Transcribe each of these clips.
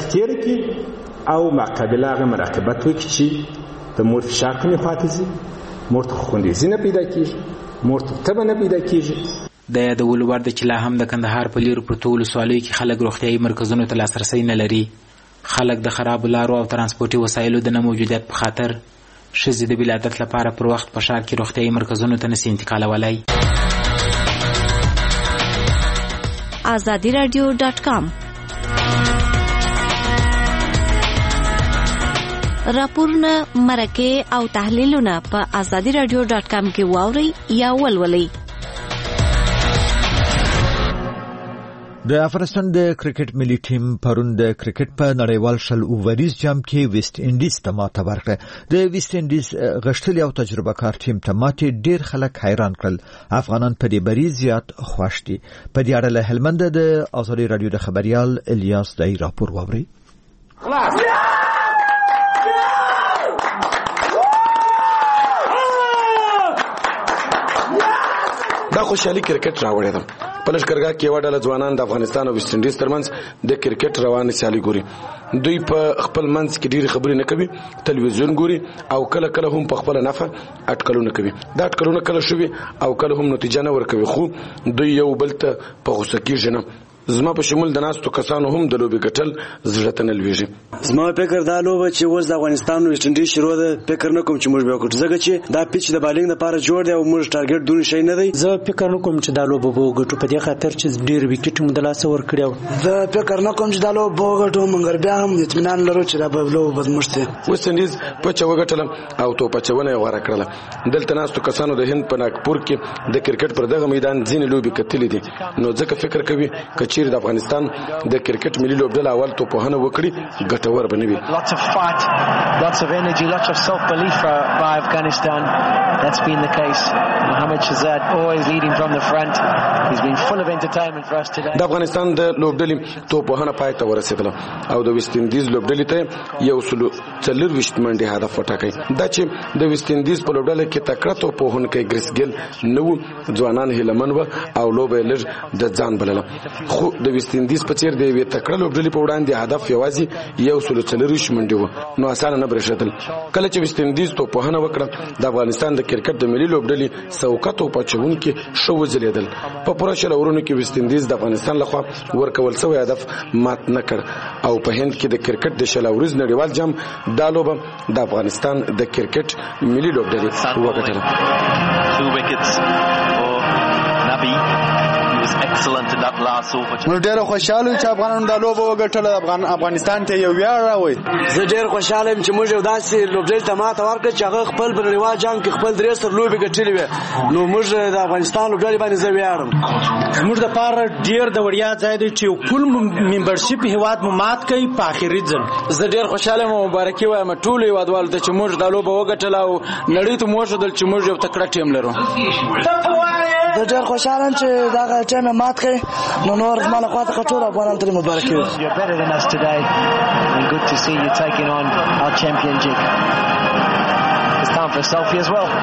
تیر کی او مقابله هغه مراقبت وکړي چې د مور فشار کمې خواته ځي، مور ته خوندیزي نه پیدا کېږي، مور ته تبه نه پیدا کېږي. د یادولو وړ ده چې لا هم د کندهار په لیرو پرتو ولسوالیو کې خلک روغتیایي مرکزونو ته لاسرسی نه لري. خلک د خرابو لارو او ترانسپورتي وسایلو د نه موجودیت په خاطر ښځې د ولادت لپاره پر وخت په ښار کې روغتیایي مرکزونو ته نشي انتقالولی. azadiradio.com راپورونه، مرکې او تحلیلونه په azadiradio.com کې واورئ یا ولولئ. د افغانستان د کرکټ ملي ټیم پرون د کرکټ په نړیوال شل اووریز جام کې ویسټ انډیز ته ماته ورکړه. د ویسټ انډیز غښتلي او تجربه کار ټیم ته ماته ډیر خلک حیران کړل. افغانان په دې بری زیات خوښ دي. په دې اړه له هلمند د آزادي رادیو د خبريال الیاس دای راپور واوري. دا خوشحالي کرکټ راوړې ده. په لښکرګاه کې یو ډله ځوانان د افغانستان او ویسټ انډیز ترمنځ د کرکټ روانه سیالي ګوري. دوی په خپل منځ کې ډېری خبرې نه کوي، تلویزیون ګوري او کله کله هم په خپل نفع اټکلونه کوي. دا اټکلونه کله شوي او کله هم نتیجه نه ورکوي، خو دوی یو بل ته په غوسه کېږي نه. زما په شمول د ناستو کسانو هم د لوبې ګټل زړه ته نه لویږي. زما فکر دا لوبه چې اوس د افغانستان او ویسټ انډیز شروع ده، فکر نه کوم چې موږ به وکړو، ځکه چې دا پیچ د بالینګ لپاره جوړ دی او موږ ټارګټ دونی شي نه دی. زه فکر نه کوم چې دا لوبه به وګټو، په دې خاطر چې ډیر وکټ مو د لاس ور کړو. زه فکر نه کوم چې دا لوبه به وګټو، مګر بیا هم اطمینان لرو چې دا به لوبه بدمشته. ویسټ انډیز په چا وګټل او تو په چونه غوړه کړل. دلته ناستو کسانو د هند په ناګپور کې د کرکټ پر دغه میدان ځینې لوبې کتلې دي، نو ځکه فکر کوي کچیر د افغانستان د کرکټ ملي لوبډله اول تو په هنه وکړي ګټور بنوي. Lots of fight, lots of energy, lots of self-belief by Afghanistan. That's been the case. Mohammad Shahzad always leading from the front. He's been full of entertainment for us today. د افغانستان د لوبډلې تو په هنه پای ته ورسېدله او د ویسټ انډیز لوبډلې ته یو سلو 40 منډه هدف وټاکي. دا چې د ویسټ انډیز په لوبډله کې تکړه تو په هنه کې ګریسګل نو ځوانان هلمن و او لوبه لږ د ځان بلله، خو د ویسټ انډیز په چیر دی وی تکړه لوبډلې په وړاندې هدف یوازې یو سلو 40 منډه و، نو اسانه نه برېښتل. کله چې ویسټ انډیز تو په هنه وکړه د افغانستان د کرکټ د ملي لوبډلې سوکاتو په چون کې شو وځلیدل. په پوره شل اورونو کې ویسټ انډیز د افغانستان لخوا ورکول شوی هدف مات نه کړ او په هند کې د کرکټ د شل اورز نړیوال جام دا لوبه د افغانستان د کرکټ ملي لوبډلې وګټله. 2 wickets for Nabi. نو ډېر خوشاله چې افغانانو د لوبه وګټله، افغانستان ته یو ویاړ راوړي. زه ډېر خوشاله یم چې موږ یو داسې لوبډلې ته ماته ورکړه چې هغه خپل په نړیوال جام کې خپل درې سر لوبې ګټلې وې، نو موږ د افغانستان لوبډلې باندې زه ویاړم. موږ د پاره ډېر د وړیا ځای دی چې فل ممبرشپ هیواد مو مات کوي په اخري ځل. زه ډېر خوشاله یم او مبارکي وایم ټولو هیوادوالو ته چې موږ د لوبه وګټله او نړۍ ته مو وښودل چې موږ یو تکړه ټیم لرو. زه ډېر خوشاله یم چې دغه ټیم مات کړي، نو نور زما له خوا څخه ټول افغانانو ته مبارکي وایم. You're better than us today and good to see you taking on our champion Jig. It's time for a selfie as well.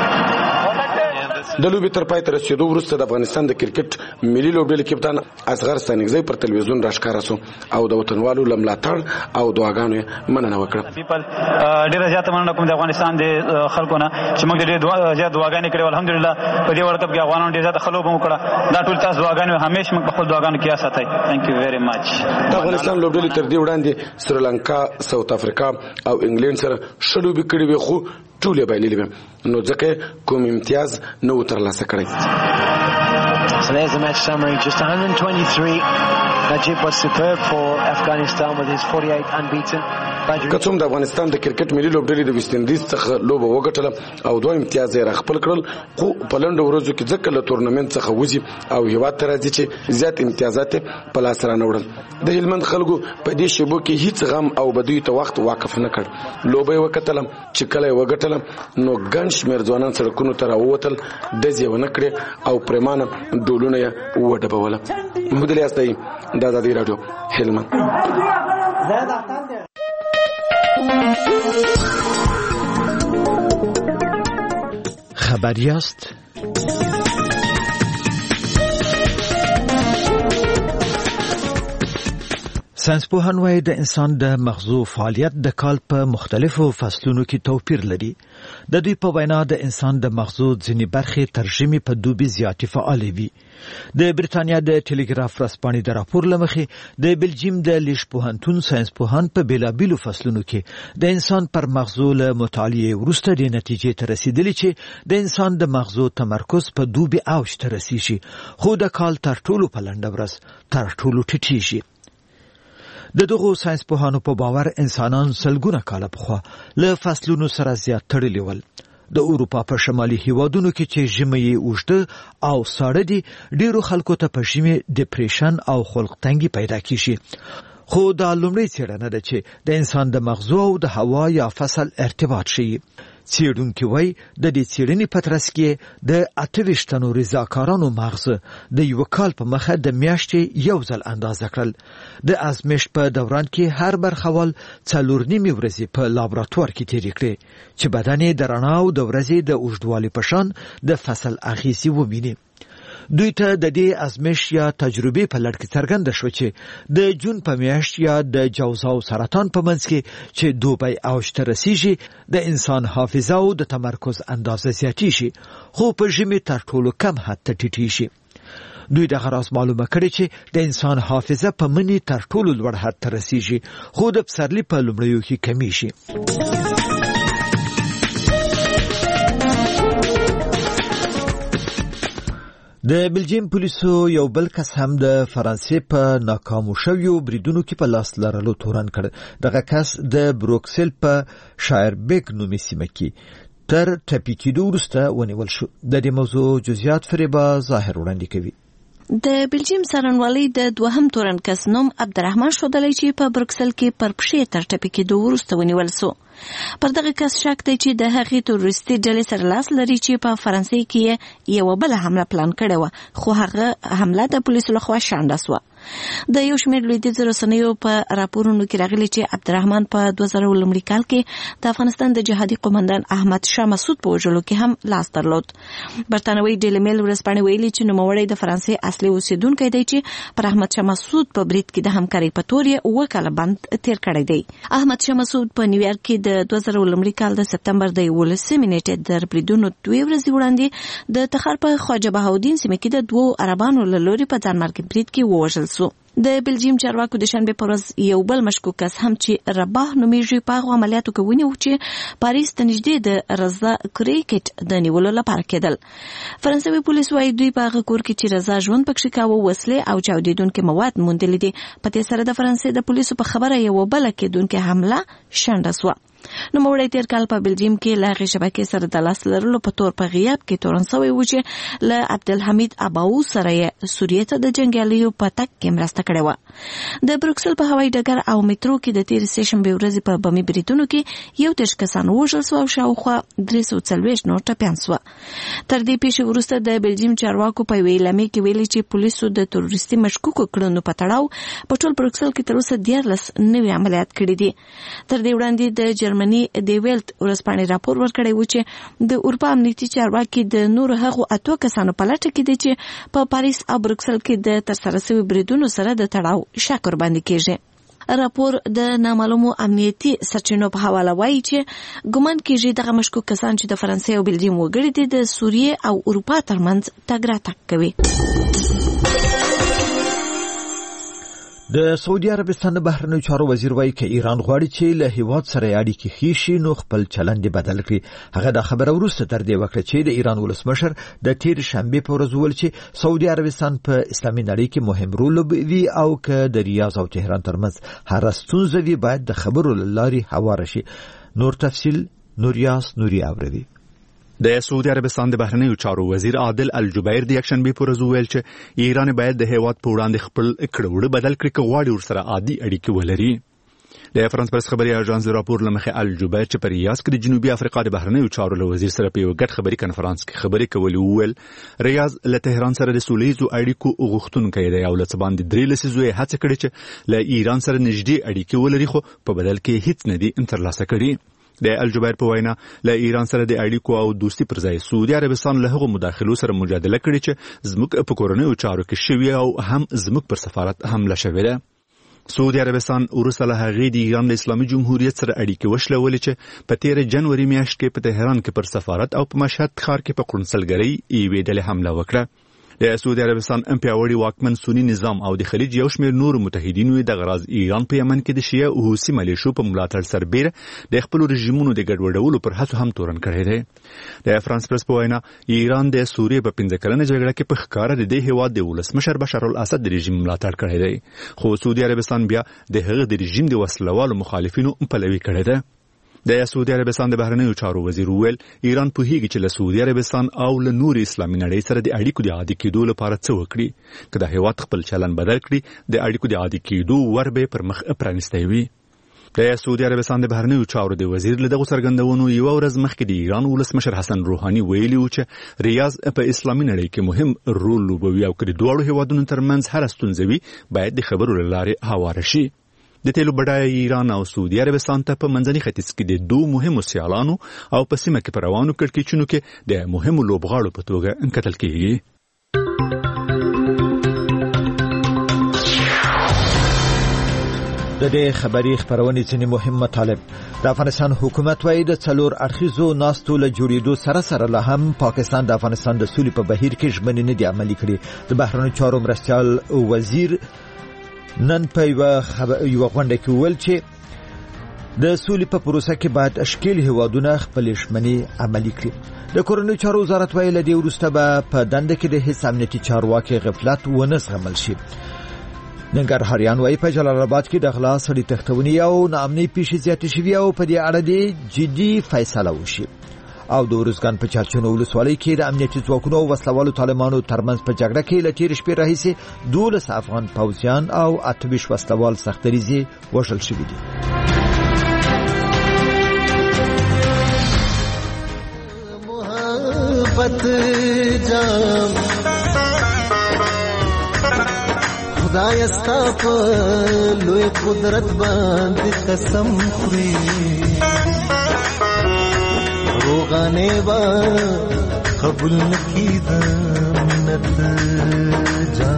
د لوبې تر پای ته رسیدو وروسته د افغانستان د کرکټ ملي لوبډلې کپتان اصغر ستانکزی پر تلویزیون راښکاره شو او د وطنوالو له ملاتړ او دعاګانو مننه وکړه. ډېره زیاته مننه کوم د افغانستان د خلکو نه چې موږ ډېرې زیات دعاګانې کړې. الحمدلله په دې ورلډ کپ کې افغانانو ډېر زیاته ښه لوبه وکړه. دا ټول تاسو دعاګانې همیشه موږ په خپل دعاګانو کې یاد ساتئ. تھینک یو ویری مچ. د افغانستان لوبډلې تر دې وړاندې سریلانکا، ساوث افریقا او انګلند سره ښه لوبې کړې وې، خو ټولې بایللې وې، نو ځکه کوم امتیاز نه و ترلاسه کړی. So there's the match summary. Just 123. Najib was superb for Afghanistan with his 48 unbeaten. کڅوم د افغانستان د کرکټ ملي لوبډلې د ویسټ انډیز څخه لوبه وګټله او دوه امتیاز یې راخپل کړل، خو په لنډو ورځو کې ځکه له تورنمنت څخه وځي او هیواد ته راځي چې زیات امتیازات په لاس رانه وړل. د هلمند خلکو په دې شیبو کې هیڅ غم او بدوی ته وخت واقف نه کړ. لوبه یې وکتله چې کله یې وګټله نو ګڼ شمېر ځوانان سړکونو ته راووتل، ډزې ونه کړې او پرېمانه ډولونه یې وډبوله. محمود الیاس دی، د ازادي راډیو، هلمند. خبریاست. ساینسپوهان وايي د انسان د مغزو فعالیت د کال په مختلفو فصلونو کې توپیر لري. د دوی په وینا د انسان د مغزو ځینې برخې تر ژمي په دوبي زیاتې فعالې وي. د بریتانیا د ټلګراف ورځپاڼې د راپور له مخې د بلجیم د لیش پوهنتون ساینسپوهان په بېلابېلو فصلونو کې د انسان پر مغزو له مطالعې وروسته د نتیجې ته رسېدلي چې د انسان د مغزو تمرکز په دوبي اوج ته رسیږي، خو د کال تر ټولو په لنډه ورځ تر ټولو ټیټیږي. د دغو ساینسپوهانو په باور انسانان سلګونه کاله پخوا له فصلونو سره زیات تړلي ول. د اروپا په شمالي هیوادونو کې چې ژمی یې اوږده او ساړه دي، ډیرو خلکو ته په ژمي ډیپریشن او خلق تنګي پیدا کیږي. خو دا لومړی څېړنه ده چې د انسان د مغزو او د هوا یا فصل ارتباط ښیي. څېړونکي وایي د دې څېړنې په ترڅ کې د 28 تنو رضاکارانو مغزه د یو کال په مخه د میاشتې یو ځل اندازه کړل. د ازمېښت په دوران کې هر برخوال 4.5 ورځې په لابراتوار کې تېرې کړې چې بدن یې د رڼا او د ورځې د اوږدوالي په شان د فصل اغېزې وویني. دوی ته د دې ازمېښت یا تجربې په لړ کې څرګنده شوه چې د جون په میاشت یا د جوزا او سرطان په منځ کې چې دوبی اوج ته رسیږي د انسان حافظه او د تمرکز اندازه زیاتیږي، خو په ژمي تر ټولو کم حد ته ټیټیږي. دوی دغه راز معلومه کړې چې د انسان حافظه په مني تر ټولو لوړ حد ته رسیږي، خو د پسرلي په لومړیو کې کمیږي. د بلجیم پولیسو یو بل کس هم د فرانسې په ناکامو شویو بریدونو کې په لاس لرلو تورن کړ. دغه کس د بروکسل په شایربیک نومي سیمه کې تر ټپي کېدو وروسته ونیول شو. د دې موضوع جزئیات فریبا ظاهر وړاندې کوي. د بلجیم څارنوالۍ د دوهم تورن کس نوم عبدالرحمن ښودلی چې په بروکسل کې پر پښې تر ټپي کېدو وروسته ونیول سو. پر دغه کس شک دی چې د هغې تروریستي ډلې سره لاس لري چې په فرانسې کې یوه بله حمله پلان کړې وه، خو هغه حمله د پولیسو لخوا شانډه سوه. د یو شمېر لویدیځو رسنیو په راپورونو کې راغلي چې عبدالرحمن په 2000 لومړي کال کې د افغانستان د جهادي قومندان احمد شاه مسعود په وژلو کې هم لاس درلود. برتانوي ډیلی میل ورځپاڼې ویلي چې نوموړی د فرانسې اصلي اوسیدونکی دی چې پر احمد شاه مسعود په برید کې د همکارۍ په تور یې 7 کاله بند تیر کړی دی. احمد شاه مسعود په نیویارک کې د 2000 لومړي کال د سپتمبر د 11 نیټې د بریدونو 2 ورځې وړاندې د تخار په خواجه بهاودین سیمه کې د 2 عربانو له لوري په ځانمرګي برید کې ووژل سو. د بلجیم چارواکو د شنبې په ورځ یو بل مشکوک کس هم چې رباه نومیږي په هغو عملیاتو کې ونیو چې پاریس ته نږدې د رضا کریکټ د نیولو لپاره کېدل. فرانسوي پولیس وايي دوی په هغه کور کې چې رضا ژوند پکښې کاوه وسلې او چاودېدونکي مواد موندلي دي. په دې سره د فرانسې د پولیسو په خبره یوه بله کېدونکې حمله شنډه سوه. نوموړی تېر کال په بلجیم کې له هغې شبکې سره د لاس لرلو په تور په غیاب کې تورن سوی و چې له عبدالحمید اباو سره یې سوریې ته د جنګیالیو په تګ کې مرسته کړې وه. د بروکسل په هوایي ډګر او میترو کې د تېرې سهشنبې ورځې په بمي بریدونو کې 21 کسان ووژل سوه او شاوخوا 340 نور ټپیان سوه. تر دې پیښې وروسته د بلجیم چارواکو په یوې اعلامیې کې ویلي چې پولیسو د تروریستي مشکوکو کړنو په تړاو په ټول بروکسل کې تر اوسه 14 نوي عملیات کړي دي. تر دې وړاندې د جرمني د ویلت ورځپاڼې راپور ورکړی و چې د اروپا امنیتي چارواکي د نورو هغو 8 کسانو په لټه کې دي چې په پاریس او بروکسل کې د ترسره شوي بریدونو سره د تړاو شک ورباندې کېږي. راپور د نامعلومو امنیتي سرچینو په حواله وایي چې ګمان کېږي دغه مشکوک کسان چې د فرانسې او بلجیم وګړي دي د سوریې او اروپا ترمنځ تګ راتګ کوي. د سعودي عربستان د بهرنیو چارو وزیر وایي چې ایران غواړي چې له هیواد سره اړیکې ښې شي نو خپل چلند بدل کړي. هغه دا خبره وروسته تر دې وکړه چې د ایران ولسمشر د تېرې شنبې په ورځ وویل چې سعودي عربستان په اسلامي نړۍ کې مهم رول لوبوي او که د ریاض او تهران ترمنځ هره ستونزه وي باید د خبرو له لارې هواره شي. نور تفصیل نوریاس نوري اوروي. د سعودي عربستان د بهرنیو چارو وزیر عادل الجبیر د یکشنبې په ورځ وویل چې ایران باید د هیواد په وړاندې خپل کړوړه بدل کړي که غواړي ورسره عادي اړیکې ولري. د فرانس پرس خبري اژانس د راپور له مخې الجبیر چې په ریاض کې د جنوبي افریقا د بهرنیو چارو له وزیر سره په یو ګډ خبري کنفرانس کې خبرې کولې وویل ریاض له تهران سره د سولېزو اړیکو غوښتونکی دی او له څه باندې 3 لسیزو یې هڅه کړې چې له ایران سره نږدې اړیکې ولري خو په بدل کې هیڅ نه دي ترلاسه کړي. د الجبیر په وینا له ایران سره د اړیکو او دوستي پر ځای سعودي عربستان له هغو مداخلو سره مجادله کړې چې زموږ په کورنیو چارو کې شوي او هم زموږ پر سفارت حمله شوې ده. سعودي عربستان وروسته له هغې د ایران د اسلامي جمهوریت سره اړیکې وشلولې چې په 13 جنوري میاشت کې په تهران کې پر سفارت او په مشهد ښار کې په قونسلګرۍ یوې ډلې حمله وکړه. د سعودي عربستان پیاوړي واکمن سنی نظام او د خلیج یو شمېر نور متحدینو د غراض ایران په یمن کې د شیعه او حوثي ملیشو په ملاتړ سربېره د خپل رژیمونو د ګډوډولو پر هڅو هم تورن کړی دی. د فرانس پرس په وینا ایران د سوریې په 15 کلنه جګړه کې په ښکاره د دې هیواد د ولسمشر بشار الاسد د رژیم ملاتړ کړی دی، خو سعودي عربستان بیا د هغه د رژیم د وسلوالو مخالفینو پلوي کړی دی. د سعودي عربستان د بهرنیو چارو وزیر ویل ایران په هیګ چې له سعودي عربستان او له نور اسلامي نړۍ سره د اړیکو د عادي کېدو لپاره څه وکړي. که د هیواد خپل چلن بدل کړي د اړیکو د عادي کېدو ور به پر مخ پرانیستی وي. د سعودي عربستان د بهرنیو چارو د وزیر له دغو څرګندونو یوه ورځ مخکې د ایران ولسمشر حسن روحاني ویلي و چې ریاض په اسلامي نړۍ کې مهم رول لوبوي او که د دواړو هیوادونو ترمنځ هره ستونزه وي باید د خبرو له لارې هواره شي. د تیلو بډایه ایران او سعودي عربستان ته په منځني ختیځ کې د دوه مهمو سیالانو او په سیمه کې په روانو کړکېچونو کې د مهمو لوبغاړو په توګه کتل کېږي. د دې خبري خبرونې ځینې مهم مطالب. د افغانستان حکومت وايي د 4 اړخیزو ناستو له جوړېدو سره له هم پاکستان د افغانستان د سولې په بهیر کې ژمنې نه دي عملي کړې. د بهرنیو چارو مرستیال وزیر نن په یو غونډه کې ویل چې د سولې په پروسه کې باید اشکیل هیوادونه خپل ژمنې عملي کړي. د کورنیو چارو وزارت ویل د وروسته به په دنده کې د هیڅ امنیتي چارواکي غفلت ونه زغمل شي. ننګرهاریان وايي په جلال آباد کې د غلا سړي تښتونې او ناامنۍ پیښې زیاتې شوې او په دې اړه د جدي فیصله وشي. او د ورزګان په چارچونو ولسوالۍ کې د امنیتي ځواکونو او وسلوالو طالبانو ترمنځ په جګړه کې له تېرې شپې راهیسې 12 افغان پوځیان او 28 وسلوال سختریزي وژل شوي دي. محبت جام خدای ستا په لوی قدرت باندې قسم خوري روغانه با قبول نکی د منت جا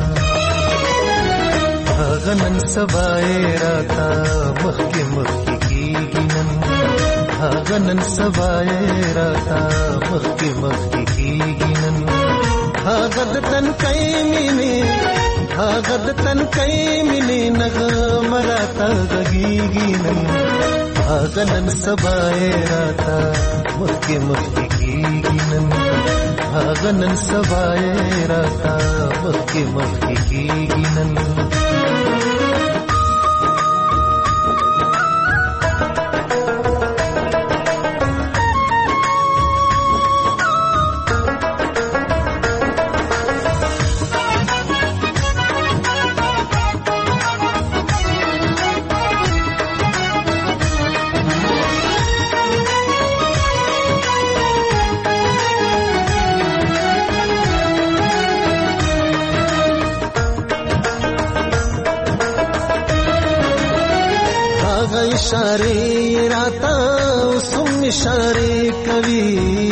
غنن سبای راتا مخکی مخکی کیږي نن غنن سبای راتا مخکی مخکی کیږي نن غد تن کای مینه غد تن کای مینه نغم راتا غږیږي نن غنن سبای راتا مخکی مخکی کیږي نن غنن سبای راتا مخکی مخکی کیږي نن इशारे राता सुम इशारे कवि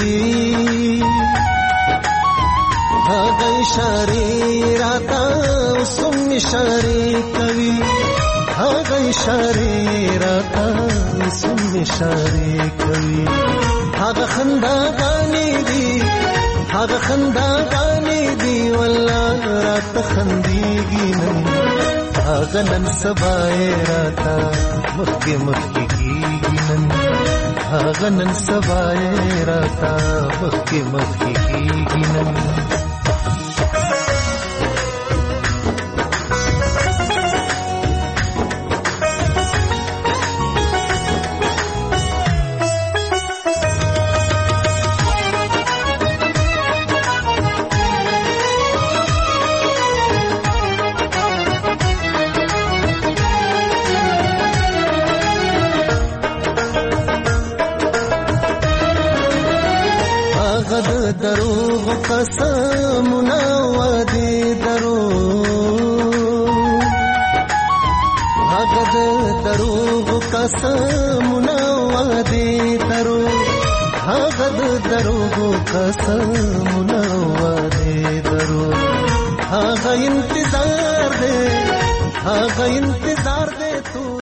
भाग इशारे राता सुम इशारे कवि भाग इशारे राता सुम इशारे कवि भाग खंदा गाने दी वल्लाह रात खंदीगी नन सबाए राता मक्के मक्के की नन गनन सबाए राता मक्के मक्के की नन دروغ قسمنا وادي دروغ هغه دروغ قسمنا وادي دروغ هغه دروغ قسمنا وادي دروغ هغه انتظار